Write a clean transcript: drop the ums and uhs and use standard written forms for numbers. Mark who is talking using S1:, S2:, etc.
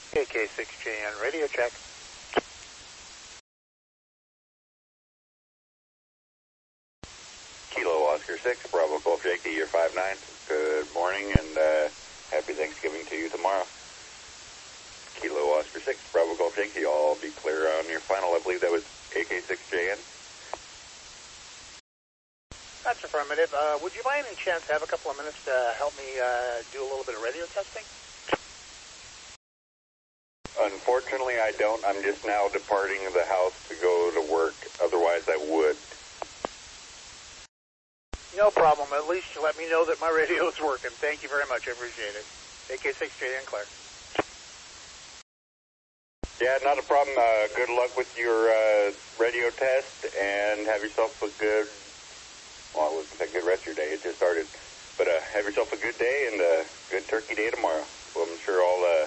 S1: AK6JN, radio check.
S2: Kilo Oscar 6, Bravo Golf Yankee, year 59. Good morning and happy Thanksgiving to you tomorrow. Kilo Oscar 6, Bravo Golf Yankee, all be clear on your final. I believe that was AK6JN.
S1: That's affirmative. Would you by any chance have a couple of minutes to help me do a little bit of radio testing?
S2: Unfortunately, I don't. I'm just now departing the house to go to work. Otherwise, I would.
S1: No problem. At least you let me know that my radio is working. Thank you very much. I appreciate it. AK6JN, clear.
S2: Yeah, not a problem. Good luck with your radio test, and have yourself a good, well, I wouldn't say good rest of your day. It just started. But have yourself a good day and a good turkey day tomorrow. Well, I'm sure all